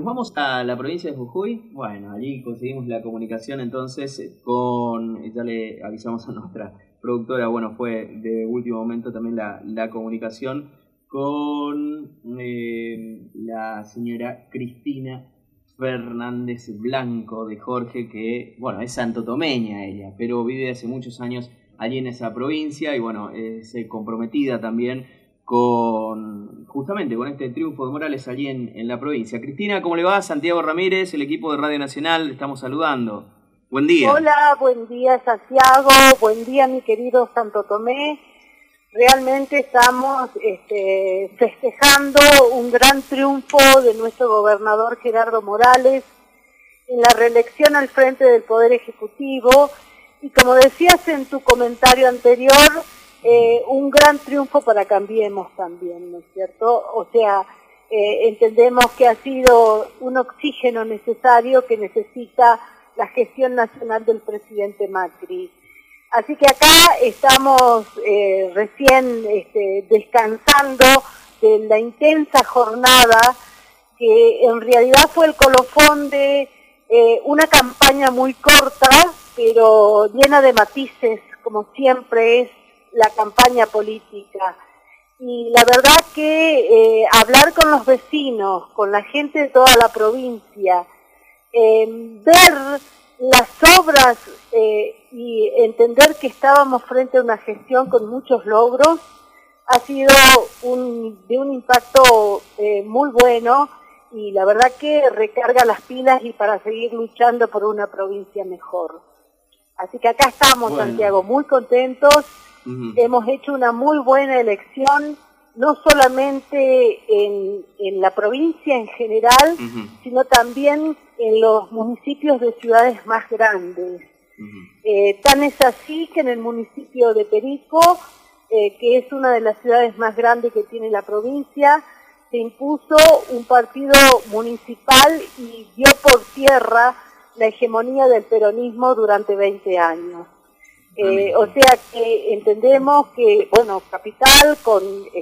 nos vamos a la provincia de Jujuy. Bueno, allí conseguimos la comunicación entonces con, ya le avisamos a nuestra productora, bueno, fue de último momento también la comunicación con la señora Cristina Fernández Blanco de Jorge, que, bueno, es santotomeña ella, pero vive hace muchos años allí en esa provincia y, bueno, es comprometida también justamente con este triunfo de Morales allí en la provincia. Cristina, ¿cómo le va? Santiago Ramírez, el equipo de Radio Nacional, le estamos saludando. Buen día. Hola, buen día Santiago, buen día mi querido Santo Tomé. Realmente estamos festejando un gran triunfo de nuestro gobernador Gerardo Morales en la reelección al frente del Poder Ejecutivo y, como decías en tu comentario anterior, un gran triunfo para Cambiemos también, ¿no es cierto? O sea, entendemos que ha sido un oxígeno necesario que necesita la gestión nacional del presidente Macri. Así que acá estamos recién descansando de la intensa jornada que en realidad fue el colofón de una campaña muy corta, pero llena de matices, como siempre es la campaña política. Y la verdad que hablar con los vecinos, con la gente de toda la provincia, ver las obras y entender que estábamos frente a una gestión con muchos logros, ha sido de un impacto muy bueno y la verdad que recarga las pilas y para seguir luchando por una provincia mejor. Así que acá estamos, bueno, Santiago, muy contentos. Hemos hecho una muy buena elección, no solamente en la provincia en general, sino también en los municipios de ciudades más grandes. Tan es así que en el municipio de Perico, que es una de las ciudades más grandes que tiene la provincia, se impuso un partido municipal y dio por tierra la hegemonía del peronismo durante 20 años. O sea que entendemos que, bueno, Capital con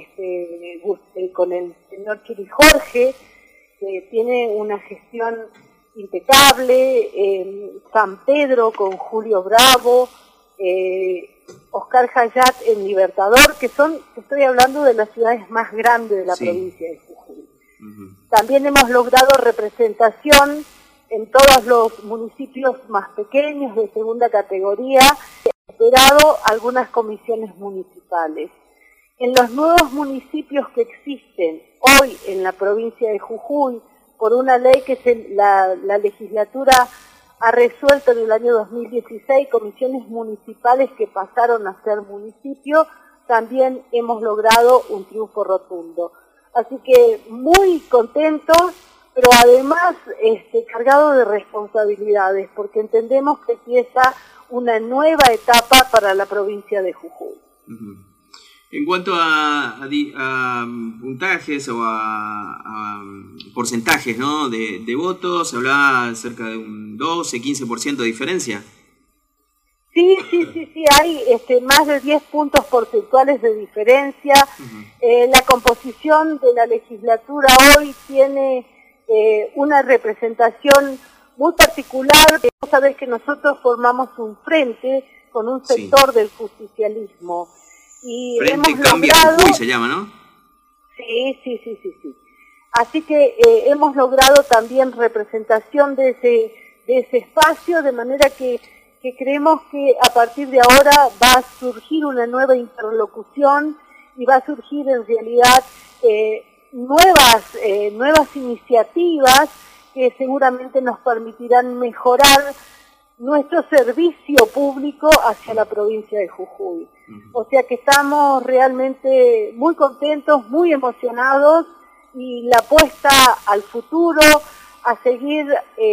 el señor Chiri Jorge, que tiene una gestión impecable, San Pedro con Julio Bravo, Oscar Hayat en Libertador, que estoy hablando de las ciudades más grandes de la provincia de Jujuy. También hemos logrado representación en todos los municipios más pequeños de segunda categoría, superado algunas comisiones municipales. En los nuevos municipios que existen hoy en la provincia de Jujuy, por una ley que la legislatura ha resuelto en el año 2016, comisiones municipales que pasaron a ser municipios, también hemos logrado un triunfo rotundo. Así que muy contentos, pero además cargado de responsabilidades, porque entendemos que empieza una nueva etapa para la provincia de Jujuy. En cuanto a puntajes o a porcentajes, ¿no?, de votos, se hablaba cerca de un 12-15% de diferencia. Sí, hay más de 10 puntos porcentuales de diferencia. La composición de la legislatura hoy tiene una representación muy particular. Vos sabés que nosotros formamos un frente con un sector del justicialismo. Y Frente hemos Cambia logrado... Jujuy se llama, ¿no? Sí. Así que hemos logrado también representación de ese espacio, de manera que creemos que a partir de ahora va a surgir una nueva interlocución y va a surgir en realidad nuevas iniciativas que seguramente nos permitirán mejorar nuestro servicio público hacia la provincia de Jujuy. O sea que estamos realmente muy contentos, muy emocionados y la apuesta al futuro, a seguir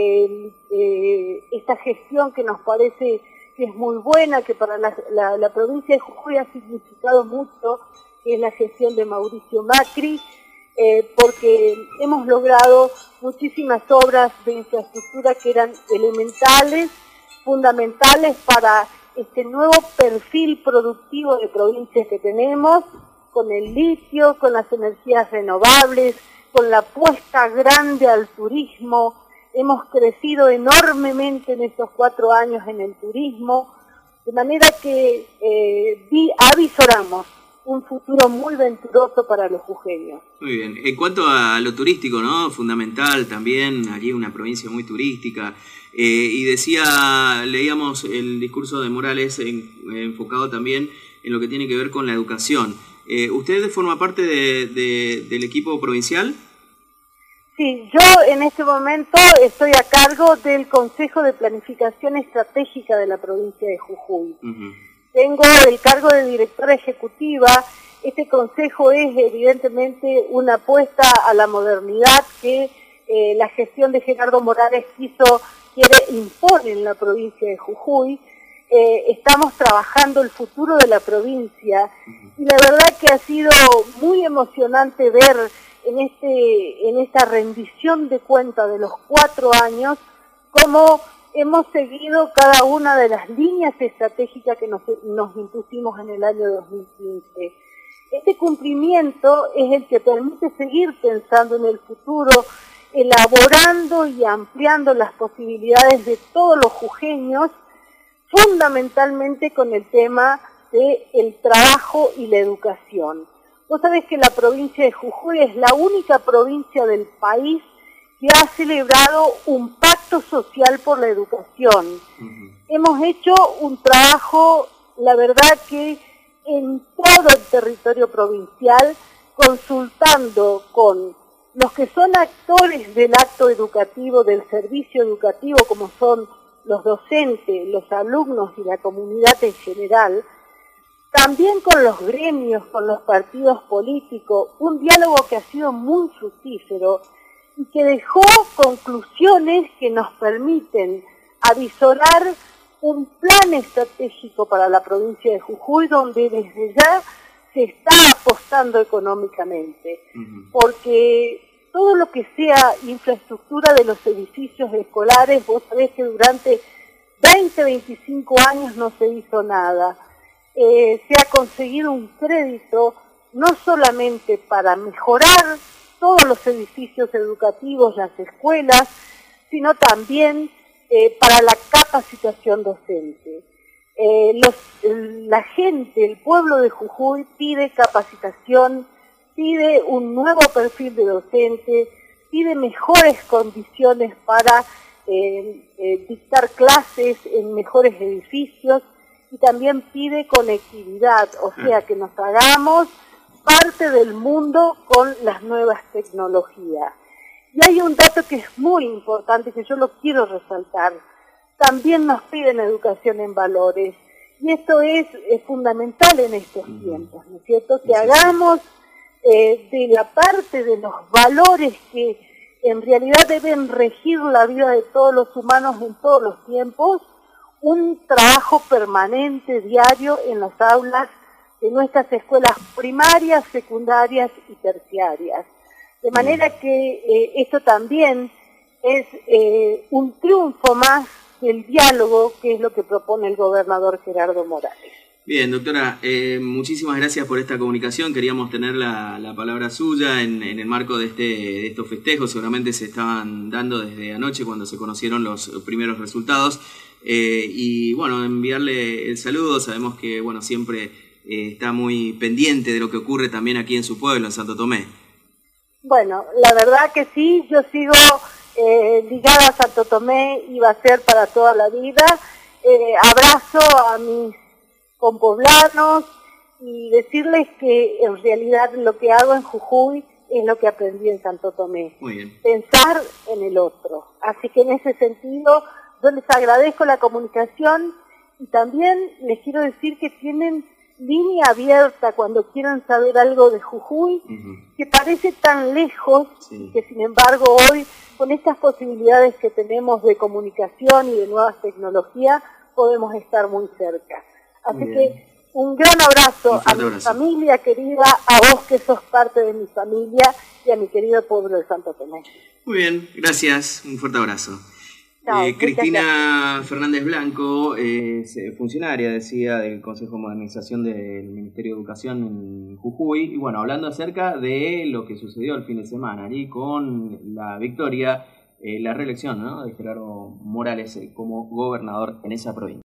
esta gestión que nos parece que es muy buena, que para la provincia de Jujuy ha significado mucho, que es la gestión de Mauricio Macri, porque hemos logrado muchísimas obras de infraestructura que eran elementales, fundamentales para este nuevo perfil productivo de provincias que tenemos, con el litio, con las energías renovables, con la apuesta grande al turismo. Hemos crecido enormemente en estos 4 años en el turismo, de manera que avisoramos un futuro muy venturoso para los jujeños. Muy bien. En cuanto a lo turístico, ¿no? Fundamental también, allí una provincia muy turística. Y leíamos el discurso de Morales enfocado también en lo que tiene que ver con la educación. ¿Usted forma parte del equipo provincial? Sí, yo en este momento estoy a cargo del Consejo de Planificación Estratégica de la provincia de Jujuy. Tengo el cargo de directora ejecutiva. Este consejo es evidentemente una apuesta a la modernidad que la gestión de Gerardo Morales impone en la provincia de Jujuy. Estamos trabajando el futuro de la provincia y la verdad que ha sido muy emocionante ver en esta rendición de cuenta de los 4 años cómo hemos seguido cada una de las líneas estratégicas que nos impusimos en el año 2015. Este cumplimiento es el que permite seguir pensando en el futuro, elaborando y ampliando las posibilidades de todos los jujeños, fundamentalmente con el tema del trabajo y la educación. Vos sabés que la provincia de Jujuy es la única provincia del país que ha celebrado un pacto social por la educación. Hemos hecho un trabajo, la verdad que en todo el territorio provincial, consultando con los que son actores del acto educativo, del servicio educativo, como son los docentes, los alumnos y la comunidad en general, también con los gremios, con los partidos políticos, un diálogo que ha sido muy fructífero y que dejó conclusiones que nos permiten avisorar un plan estratégico para la provincia de Jujuy, donde desde ya se está apostando económicamente, porque todo lo que sea infraestructura de los edificios escolares, vos sabés que durante 20, 25 años no se hizo nada. Se ha conseguido un crédito no solamente para mejorar todos los edificios educativos, las escuelas, sino también para la capacitación docente. La gente, el pueblo de Jujuy pide capacitación, pide un nuevo perfil de docente, pide mejores condiciones para dictar clases en mejores edificios y también pide conectividad, o sea, que nos hagamos parte del mundo con las nuevas tecnologías. Y hay un dato que es muy importante, que yo lo quiero resaltar. También nos piden educación en valores. Y esto es fundamental en estos tiempos, ¿no es cierto? Que hagamos de la parte de los valores que en realidad deben regir la vida de todos los humanos en todos los tiempos, un trabajo permanente, diario, en las aulas de nuestras escuelas primarias, secundarias y terciarias. De manera que esto también es un triunfo más del diálogo, que es lo que propone el gobernador Gerardo Morales. Bien, doctora, muchísimas gracias por esta comunicación. Queríamos tener la palabra suya en el marco de estos festejos. Seguramente se estaban dando desde anoche cuando se conocieron los primeros resultados. Y bueno, enviarle el saludo. Sabemos que bueno siempre está muy pendiente de lo que ocurre también aquí en su pueblo, en Santo Tomé. Bueno, la verdad que sí, yo sigo ligada a Santo Tomé y va a ser para toda la vida. Abrazo a mis compoblanos y decirles que en realidad lo que hago en Jujuy es lo que aprendí en Santo Tomé. Muy bien. Pensar en el otro. Así que en ese sentido yo les agradezco la comunicación y también les quiero decir que tienen línea abierta cuando quieran saber algo de Jujuy, que parece tan lejos, que sin embargo hoy, con estas posibilidades que tenemos de comunicación y de nuevas tecnologías, podemos estar muy cerca. Así que un gran abrazo a mi familia querida, a vos que sos parte de mi familia y a mi querido pueblo de Santo Tomé. Muy bien, gracias, un fuerte abrazo. Chao, muchas gracias. Cristina Fernández Blanco, funcionaria, decía, del Consejo de Modernización del Ministerio de Educación en Jujuy, y bueno, hablando acerca de lo que sucedió el fin de semana, allí con la victoria, la reelección, ¿no?, de Gerardo Morales como gobernador en esa provincia.